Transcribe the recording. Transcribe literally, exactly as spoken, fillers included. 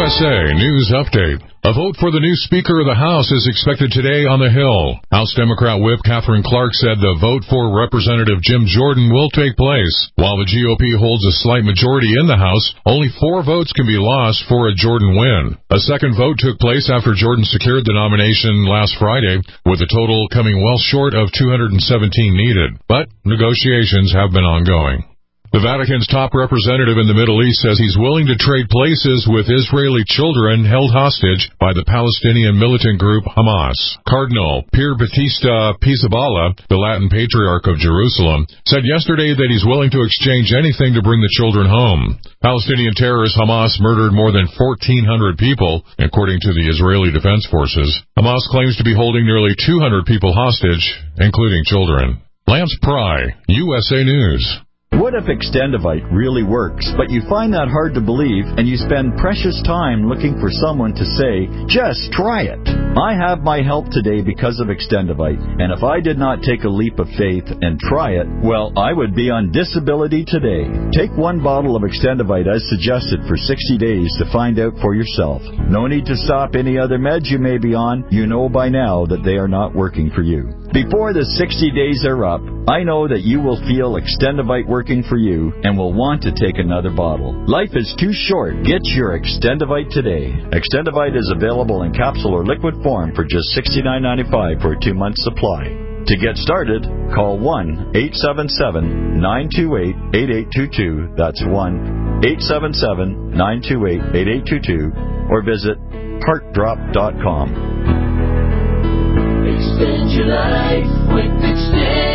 S A News Update. A vote for the new Speaker of the House is expected today on the Hill. House Democrat Whip Catherine Clark said the vote for Representative Jim Jordan will take place. While the G O P holds a slight majority in the House, only four votes can be lost for a Jordan win. A second vote took place after Jordan secured the nomination last Friday, with the total coming well short of two hundred seventeen needed. But negotiations have been ongoing. The Vatican's top representative in the Middle East says he's willing to trade places with Israeli children held hostage by the Palestinian militant group Hamas. Cardinal Pier Battista Pizzaballa, the Latin Patriarch of Jerusalem, said yesterday that he's willing to exchange anything to bring the children home. Palestinian terrorist Hamas murdered more than fourteen hundred people, according to the Israeli Defense Forces. Hamas claims to be holding nearly two hundred people hostage, including children. Lance Pry, U S A News. What if Extendivite really works, but you find that hard to believe and you spend precious time looking for someone to say, just try it? I have my help today because of Extendivite, and if I did not take a leap of faith and try it, well, I would be on disability today. Take one bottle of Extendivite as suggested for sixty days to find out for yourself. No need to stop any other meds you may be on. You know by now that they are not working for you. Before the sixty days are up, I know that you will feel Extendivite working for you and will want to take another bottle. Life is too short. Get your Extendivite today. Extendivite is available in capsule or liquid form for just sixty-nine ninety-five for a two-month supply. To get started, call one eight seven seven, nine two eight, eight eight two two. That's one eight seven seven, nine two eight, eight eight two two. Or visit heart drop dot com. Extend your life with Extend.